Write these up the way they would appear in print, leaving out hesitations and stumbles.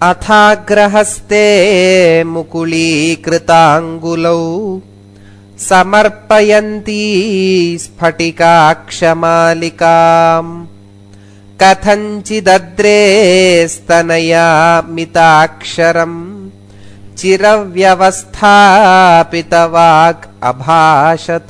अथाग्रहस्ते मुकुलीकृताङ्गुलौ समर्पयन्ती स्फटिकाक्षमालिकाम् कथञ्चिदद्रे स्तनया मिताक्षरम् चिरव्यवस्थापितवाक् अभाषत।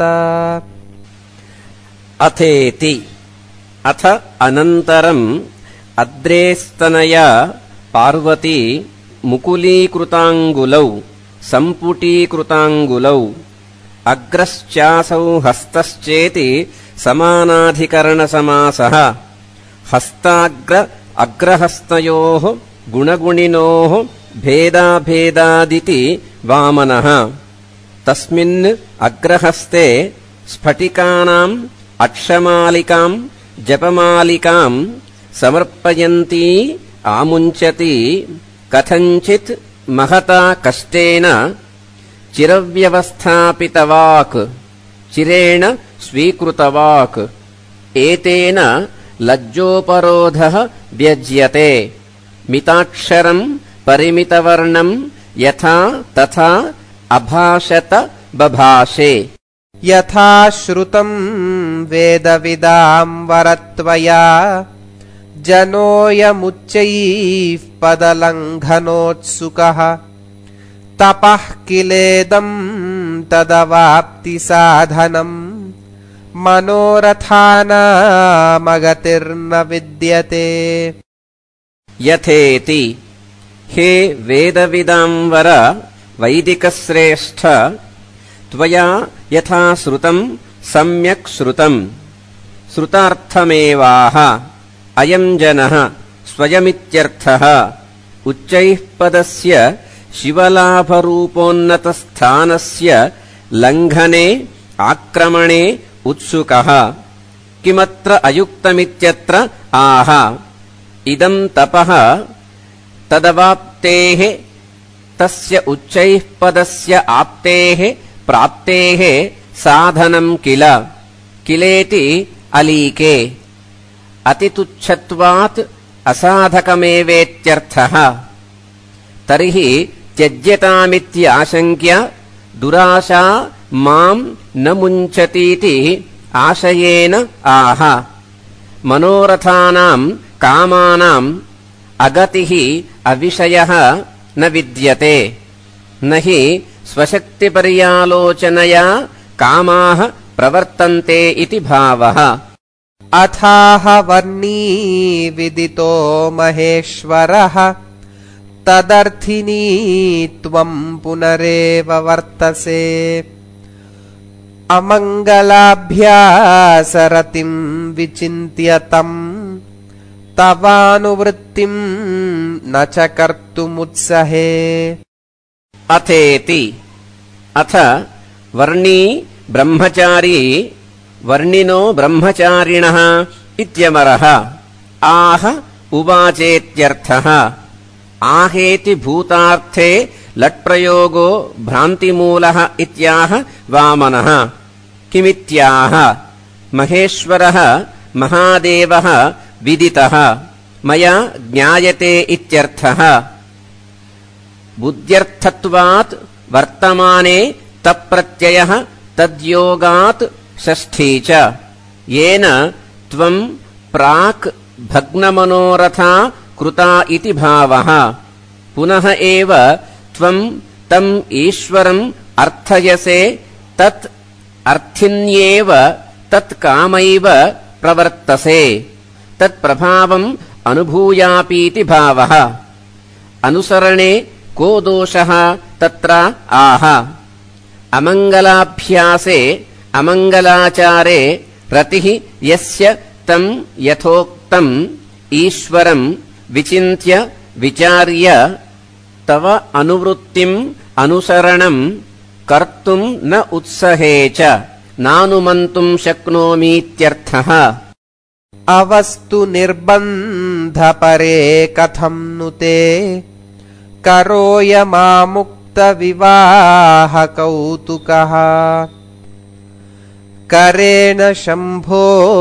अथेति अथ अनन्तरम् अद्रेस्तनया पार्वती मुकुलीकृताङ्गुलौ सम्पुटीकृताङ्गुलौ अग्रश्चासौ हस्तश्चेति समानाधिकरणसमासः हस्ताग्र अग्रहस्तयोः गुणगुणिनोः भेदाभेदादिति वामनः तस्मिन् अग्रहस्ते स्फटिकानाम् अक्षमालिकाम् जपमालिकाम् समर्पयन्ती आमुञ्चति कथञ्चित् महता कष्टेन चिरव्यवस्थापितवाक् चिरेण स्वीकृतवाक् एतेन लज्जोपरोधः व्यज्यते मिताक्षरम् परिमितवर्णम् यथा तथा अभाषत बभाषे। यथा श्रुतम् वेदविदाम् वरत्वया जनोऽयमुच्चैः पदलङ्घनोत्सुकः तपः किलेदम् तदवाप्तिसाधनम् मनोरथानामगतिर्न विद्यते। यथेति हे वेदविदाम्बर वैदिकश्रेष्ठ त्वया यथा श्रुतम् सम्यक् श्रुतम् श्रुतार्थमेवाह अयम् जनः स्वयमित्यर्थः उच्चैः पदस्य शिवलाभरूपोन्नतस्थानस्य लङ्घने आक्रमणे उत्सुकः किमत्र अयुक्तमित्यत्र आह इदम् तपः तदवाप्तेः तस्य उच्चैः पदस्य आप्तेः प्राप्तेः साधनम् किल किलेति अलीके अतितुच्छत्वात् असाधकमेवेत्यर्थः तर्हि त्यज्यतामित्याशङ्क्य दुराशा माम् न मुञ्चतीति आशयेन आह मनोरथानाम् कामानाम् अगतिः अविषयः न विद्यते न हि स्वशक्तिपर्यालोचनया कामाः प्रवर्तन्ते इति भावः। अथाह वर्णी विदितो महेश्वरः तदर्थिनी त्वम् पुनरेव वर्तसे अमङ्गलाभ्यासरतिम् विचिन्त्य तम् तवानुवृत्तिम् न च कर्तुमुत्सहे। अथेति अथ वर्णी ब्रह्मचारी वर्णिनो ब्रह्मचारिणः इत्यमरः आह उवाचेत्यर्थः आहेति भूतार्थे लट्प्रयोगो भ्रान्तिमूलः इत्याह वामनः किमित्याह महेश्वरः महादेवः विदितः मया ज्ञायते इत्यर्थः बुद्ध्यर्थत्वात् वर्तमाने तप्रत्ययः तद्योगात् षष्ठी च येन त्वम् प्राक् भग्नमनोरथा कृता इति भावः पुनः एव त्वम् तम् ईश्वरम् अर्थयसे तत् अर्थिन्येव तत्कामैव प्रवर्तसे तत्प्रभावम् अनुभूयापीति भावः अनुसरणे को दोषः तत्र आह अमङ्गलाभ्यासे अमङ्गलाचारे रतिः यस्य तम् यथोक्तम् ईश्वरम् विचिन्त्य विचार्य तव अनुवृत्तिम् अनुसरणम् कर्तुम् न उत्सहे च नानुमन्तुम् शक्नोमीत्यर्थः। अवस्तु निर्बन्धपरे कथम् नु ते करोयमामुक्तविवाहकौतुकः करेण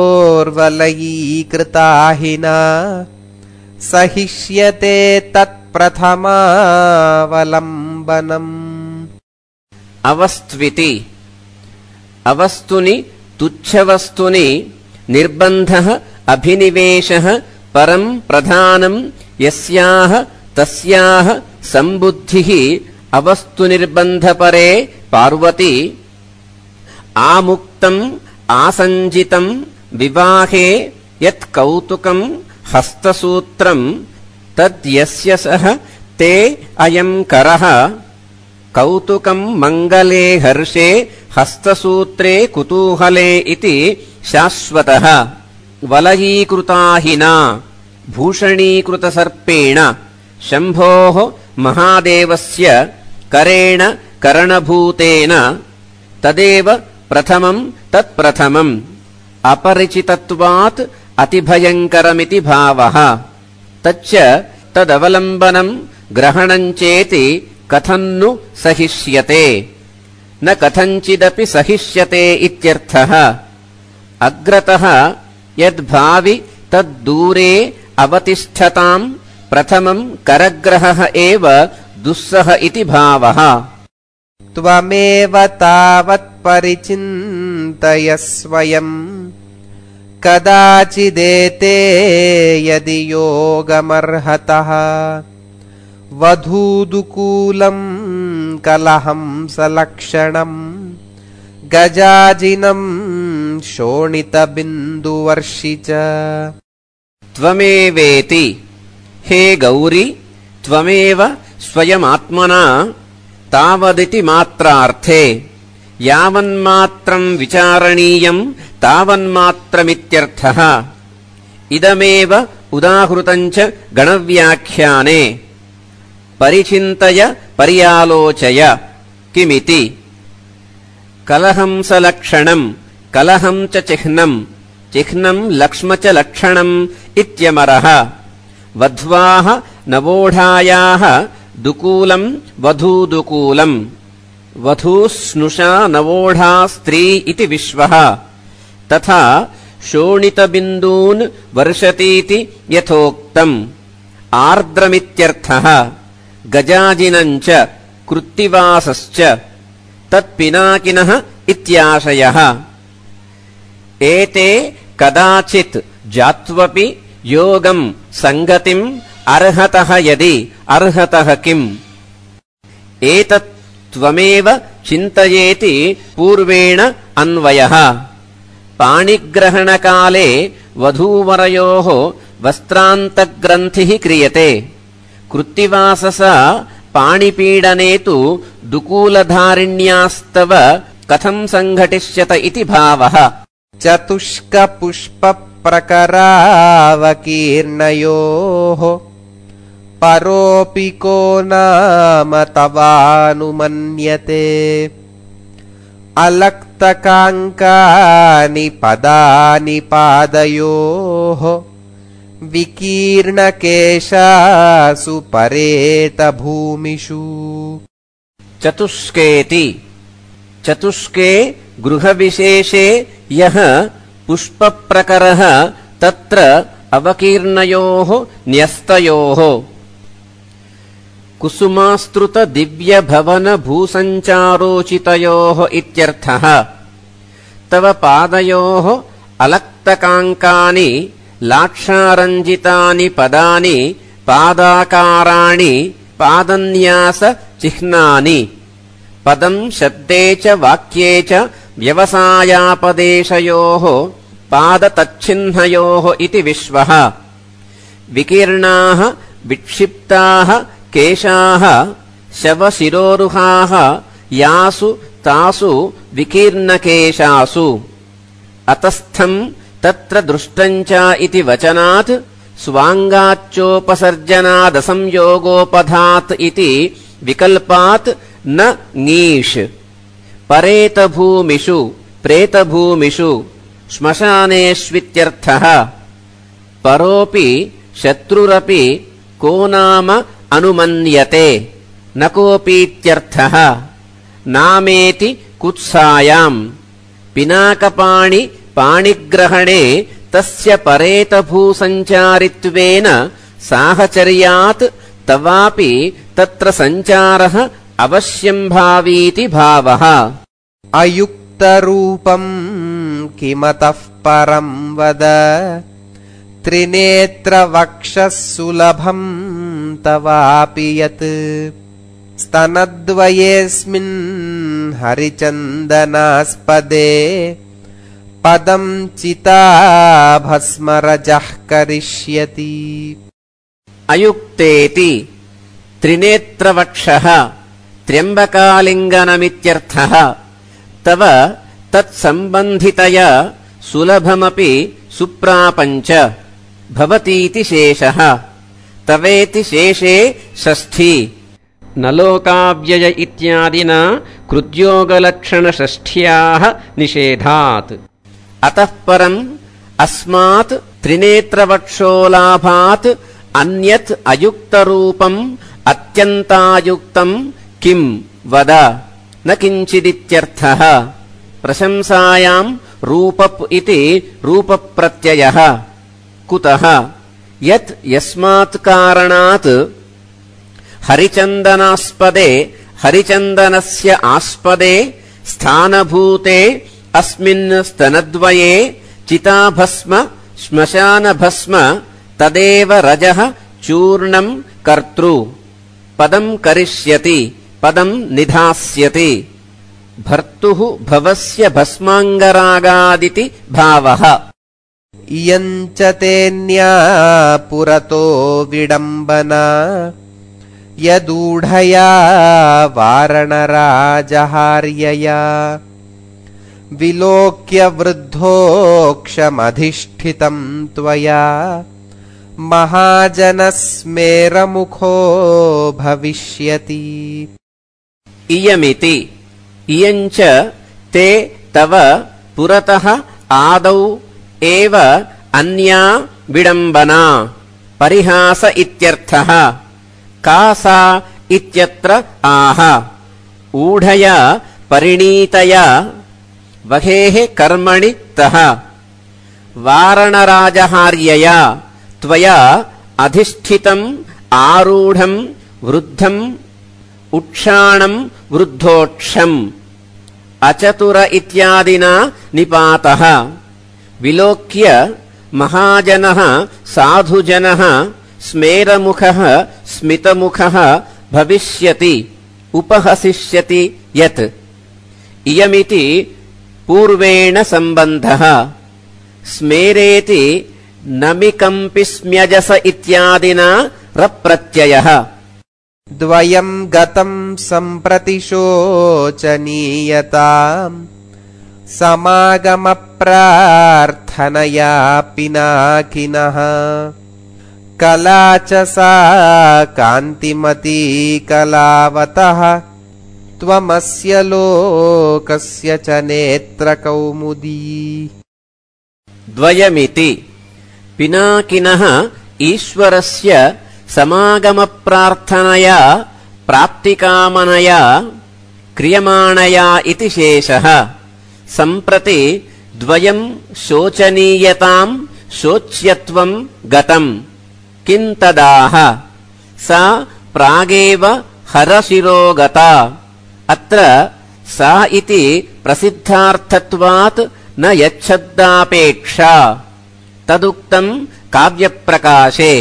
शम्भोर्वलयीकृताहिना सहिष्यते तत् प्रथमावलम्बनम्। अवस्त्विति अवस्तुनि तुच्छवस्तुनि निर्बन्धः अभिनिवेशः परं प्रधानं यस्याः तस्याः सम्बुद्धिः अवस्तुनिर्बन्धपरे पार्वती। आमुक्तम् आसञ्जितं विवाहे यत् कौतुकं हस्तसूत्रं तद्यस्य सः ते अयं करः। कौतुकं मङ्गले हर्षे हस्तसूत्रे कुतूहले इति शाश्वतः। वलयीकृताहिना भूषणीकृतसर्पेण शम्भोः महादेवस्य करेण करणभूतेन तदेव प्रथमं तत्प्रथमम्। अपरिचितत्वात् अतिभयङ्करमिति भावः। तच्च तदवलम्बनं ग्रहणं चेति कथन्नु सहिष्यते। न कथञ्चिदपि सहिष्यते इत्यर्थः। अग्रतः यद्भावि तद्दूरे अवतिष्ठताम् प्रथमं करग्रहः एव दुस्सह इति भावः। त्वमेव तावत् परिचिन्तय स्वयम् कदाचिदेते यदि योगमर्हतः। वधूदुकूलम् कलहंसलक्षणम् गजाजिनम् शोणितबिन्दुवर्षि च। त्वमेवेति हे गौरि त्वमेव स्वयमात्मना तावदिति मात्रार्थे। यावन्मात्रं विचारणीयं तावन्मात्रमित्यर्थः। इदमेव उदाहृतं च गणव्याख्याने। परिचिन्तय पर्यालोचय किमिति। कलहंसलक्षणं कलहं च चिह्नं चिह्नं लक्ष्म च लक्षणम् इत्यमरः। वध्वाः नवोढायाः दुकूलं वधूदुकूलम्। वधूस्नुषा नवोढा स्त्री इति विश्वः। तथा शोणितबिन्दून् वर्षतीति यथोक्तम्। आर्द्रमित्यर्थः। गजाजिनम् च कृत्तिवासश्च तत्पिनाकिनः इत्याशयः। एते कदाचित् जात्वपि योगम् सङ्गतिम् अर्हतः यदि अर्हतः किम्। एतत् त्वमेव चिन्तयेति पूर्वेण अन्वयः। पाणिग्रहणकाले वधूवरयोः वस्त्रान्तग्रन्थिः क्रियते। कृत्तिवाससा पाणिपीडने तु दुकूलधारिण्यास्तव कथं सङ्घटिष्यत इति भावः। चतुष्कपुष्पप्रकरावकीर्णयोः परोऽपि को नाम तवानुमन्यते। अलक्तकाङ्कानि पदानि पादयोः विकीर्णकेशासु परेतभूमिषु। चतुष्केति चतुष्के गृहविशेषे यः पुष्पप्रकरः तत्र अवकीर्णयोः न्यस्तयोः। कुसुमास्तृतदिव्यभवनभूसञ्चारोचितयोः इत्यर्थः। तव पादयोः अलक्तकाङ्कानि लाक्षारञ्जितानि पदानि पादाकाराणि पादन्यासचिह्नानि। पदं शब्दे च वाक्ये च व्यवसायापदेशयोः पादतच्छिह्नयोः इति विश्वः। विकीर्णाः विक्षिप्ताः केशाः शवशिरोरुहाः यासु तासु विकीर्णकेशासु। अतस्थम् तत्र दृष्टम् च इति वचनात् स्वाङ्गाच्चोपसर्जनादसंयोगोपधात् इति विकल्पात् न ङीष्। परेतभूमिषु प्रेतभूमिषु श्मशानेष्वित्यर्थः। परोऽपि शत्रुरपि को नाम अनुमन्यते न कोऽपीत्यर्थः। नामेति कुत्सायाम्। पिनाकपाणि पाणिग्रहणे तस्य परेतभूसञ्चारित्वेन साहचर्यात् तवापि तत्र सञ्चारः अवश्यं भावीति भावः। अयुक्तरूपम् किमतः परम् वद त्रिनेत्रवक्षः सुलभम् तवापि यत् स्तनद्वयेऽस्मिन् हरिचन्दनास्पदे पदम् चिताभस्मरजः करिष्यति। अयुक्तेति त्रिनेत्रवक्षः त्र्यम्बकालिङ्गनमित्यर्थः। तव तत्सम्बन्धितया सुलभमपि सुप्रापञ्च भवतीति शेषः। तवेति शेषे षष्ठी। न लोकाव्यय इत्यादिना कृद्योगलक्षणषष्ठ्याः निषेधात्। अतः परम् अस्मात् त्रिनेत्रवक्षोलाभात् अन्यत् अयुक्तरूपम् अत्यन्तायुक्तम् किम् वद न किञ्चिदित्यर्थः। प्रशंसायाम् रूपप् इति रूपप्रत्ययः। कुतः? यत् यस्मात् कारणात् हरिचन्दनास्पदे हरिचन्दनस्य आस्पदे स्थानभूते अस्मिन् स्तनद्वये चिताभस्म श्मशानभस्म तदेव रजः चूर्णम् कर्तृ पदम् करिष्यति पदम् निधास्यति। भर्तुः भवस्य भस्माङ्गरागादिति भावः। इयञ्च तेऽन्या पुरतो विडम्बना यदूढया वारणराजहार्यया विलोक्य वृद्धोक्षमधिष्ठितम् त्वया महाजनस्मेरमुखो भविष्यति। इयमिति इयञ्च ते तव पुरतः आदौ एव अन्या विडम्बना परिहास इत्यर्थः। का सा इत्यत्र आह। ऊढया परिणीतया वहेः कर्मणि तः वारणराजहार्यया त्वया अधिष्ठितम् आरूढम् वृद्धम् उक्षाणम् वृद्धोक्षम् अचतुर इत्यादिना निपातः। विलोक्य महाजनः साधुजनः स्मेरमुखः स्मितमुखः भविष्यति उपहसिष्यति यत्। इयमिति पूर्वेण सम्बन्धः। स्मेरेति नमिकम्पि स्म्यजस इत्यादिना रप्रत्ययः। द्वयम् गतम् सम्प्रति शोचनीयताम् समागमप्रार्थनया पिनाकिनः कला च सा कान्तिमती कलावतः त्वमस्य लोकस्य च नेत्रकौमुदी। द्वयमिति पिनाकिनः ईश्वरस्य समागमप्रार्थनया प्राप्तिकामनया क्रियमाणया इति शेषः। सम्प्रति द्वयम् शोचनीयताम् शोच्यत्वम् गतम् किन्तदाह। सा प्रागेव हरशिरो गता। अत्र सा इति प्रसिद्धार्थत्वात् न यच्छब्दापेक्षा। तदुक्तम् काव्यप्रकाशे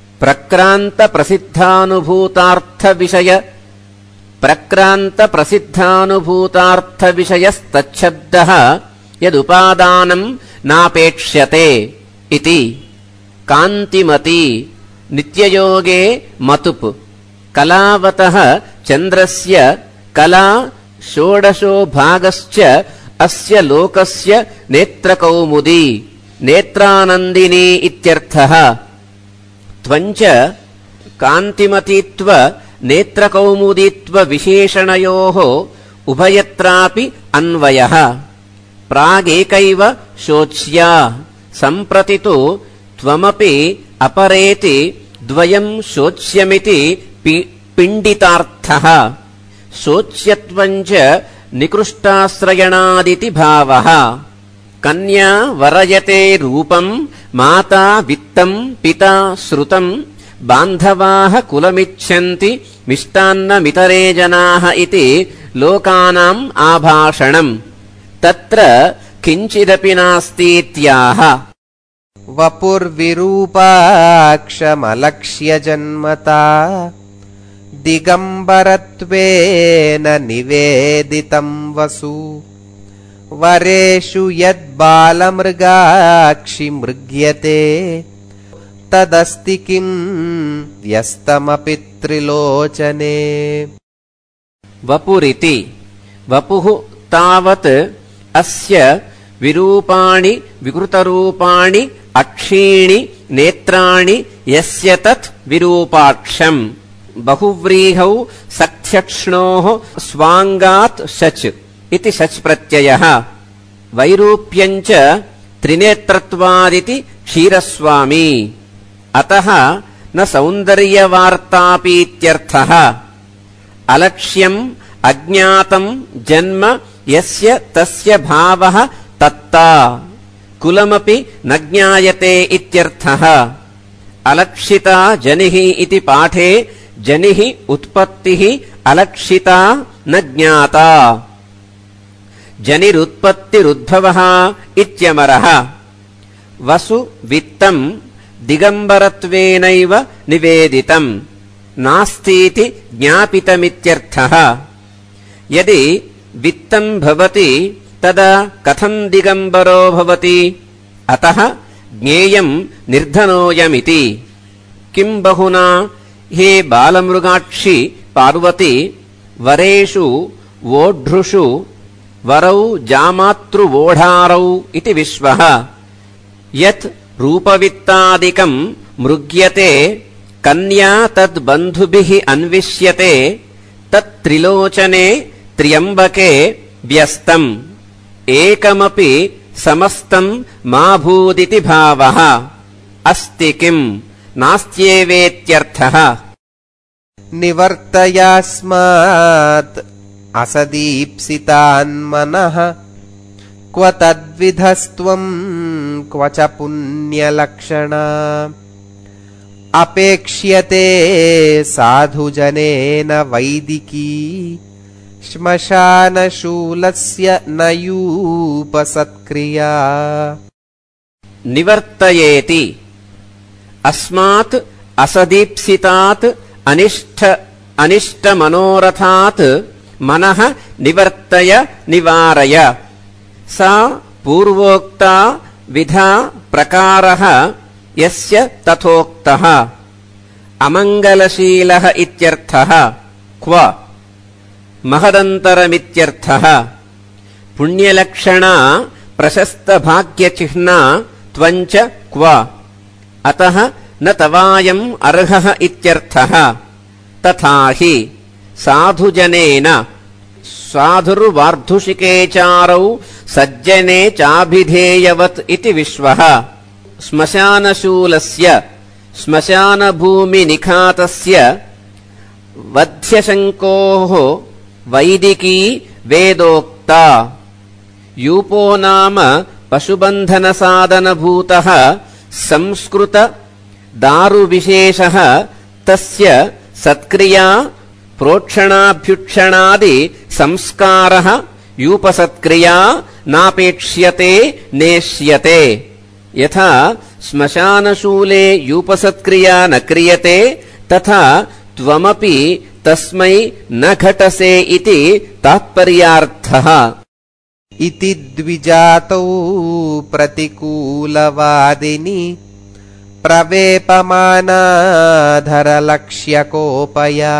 प्रक्रान्तप्रसिद्धानुभूतार्थविषयस्तच्छब्दः यदुपादानम् नापेक्ष्यते इति। कान्तिमती नित्ययोगे मतुप् कलावतः चन्द्रस्य कला षोडशो भागश्च अस्य लोकस्य नेत्रकौमुदी नेत्रानन्दिनी इत्यर्थः। त्वञ्च कान्तिमतीत्व नेत्रकौमुदीत्व विशेषणयोः उभयत्रापि अन्वयः। प्रागेकैव शोच्या सम्प्रति तु त्वमपि अपरेति द्वयम् शोच्यमिति पिण्डितार्थः। शोच्यत्वञ्च निकृष्टाश्रयणादिति भावः। कन्या वरयते रूपम् माता वित्तम् पिता श्रुतम् बान्धवाः कुलमिच्छन्ति मिष्टान्नमितरे जनाः इति लोकानाम् आभाषणम् तत्र किञ्चिदपि नास्तीत्याह। वपुर्विरूपाक्षमलक्ष्य जन्मता दिगम्बरत्वेन निवेदितं वसु वरेषु यद्बालमृगाक्षि मृग्यते तदस्ति किं व्यस्तमपि त्रिलोचने। वपुरिति वपुः तावत् अस्य विरूपाणि विकृतरूपाणि अक्षीणि नेत्राणि यस्य तत् विरूपाक्षम् बहुव्रीहौ सक्थ्यक्ष्णोः स्वाङ्गात् शच् इति शच् प्रत्ययः वैरूप्यञ्च त्रिनेत्रत्वादिति क्षीरस्वामी अतः न सौन्दर्यवार्तापीत्यर्थः। अलक्ष्यम् अज्ञातम् जन्म यस्य तस्य भावः तत्ता कुलमपि न ज्ञायते इत्यर्थः। अलक्षिता जनिः इति पाठे जनिः उत्पत्तिः अलक्षिता न ज्ञाता जनिरुत्पत्तिरुद्भवः इत्यमरः। वसु वित्तम् दिगम्बरत्वेनैव निवेदितम् नास्तीति ज्ञापितमित्यर्थः। यदि वित्तम् भवति तदा कथम् दिगम्बरो भवति? अतः ज्ञेयम् निर्धनोऽयमिति। किम् बहुना हे बालमृगाक्षि पार्वती वरेषु वोढ्रुषु वरौ जामातृवोढारौ इति विश्वः यत् रूपवित्तादिकम् मृग्यते कन्या तद्बन्धुभिः अन्विष्यते तत्त्रिलोचने त्र्यम्बके व्यस्तम् एकमपि समस्तम् मा भूदिति भावः अस्ति किम् नास्त्येवेत्यर्थः। निवर्तयास्मात् असदीप्सितान्मनः क्व तद्विधस्त्वम् क्व च पुण्यलक्षणा अपेक्ष्यते साधुजनेन वैदिकी श्मशानशूलस्य न यूपसत्क्रिया। निवर्तयेति अस्मात् असदीप्सितात् अनिष्टमनोरथात् मनः निवर्तय निवारय। सा पूर्वोक्ता विधा प्रकारः यस्य तथोक्तः अमङ्गलशीलः इत्यर्थः। क्व महदन्तरमित्यर्थः। पुण्यलक्षणा प्रशस्तभाग्यचिह्ना त्वञ्च क्व अतः न तवायम् अर्हः इत्यर्थः। तथा हि साधुजनेन साधुर्वार्धुषिकेचारौ सज्जने चाभिधेयवत् इति विश्वः श्मशानशूलस्य श्मशानभूमिनिखातस्य वध्यशङ्कोः वैदिकी वेदोक्ता। यूपो नाम पशुबन्धनसाधनभूतः संस्कृत दारुविशेषः तस्य सत्क्रिया प्रोक्षणाभ्युक्षणादि संस्कारः यूपसत्क्रिया नापेक्ष्यते नेष्यते। यथा श्मशानशूले यूपसत्क्रिया न क्रियते तथा त्वमपि तस्मै न घटसे इति तात्पर्यार्थः। इति द्विजातौ प्रतिकूलवादिनि प्रवेपमानाधरलक्ष्यकोपया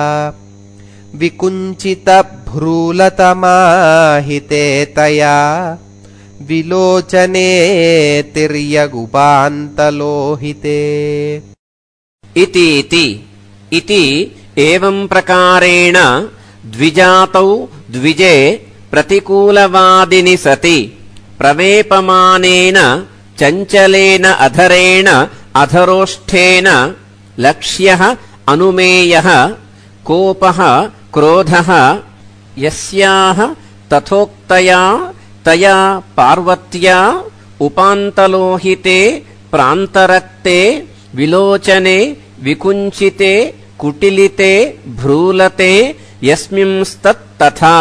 विकुञ्चितभ्रूलतमाहिते तया विलोचने तिर्यगुपान्तलोहिते। इति एवं प्रकारेण द्विजातौ द्विजे प्रतिकूलवादिनि सति प्रवेपमानेन चञ्चलेन अधरेण अधरोष्ठेन लक्ष्यः अनुमेयः कोपः क्रोधः यस्याः तथोक्तया तया पार्वत्या उपान्तलोहिते प्रान्तरक्ते विलोचने వికుంచితే కుటిలితే భ్రూలతే యస్మింస్తత్తథా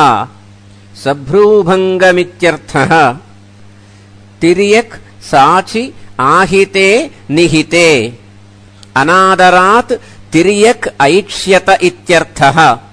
సభ్రూభంగమిత్యర్థః. తిర్యక్ సాచి ఆహితే నిహితే అనాదరాత్ తిర్యక్ ఐక్ష్యత ఇత్యర్థః.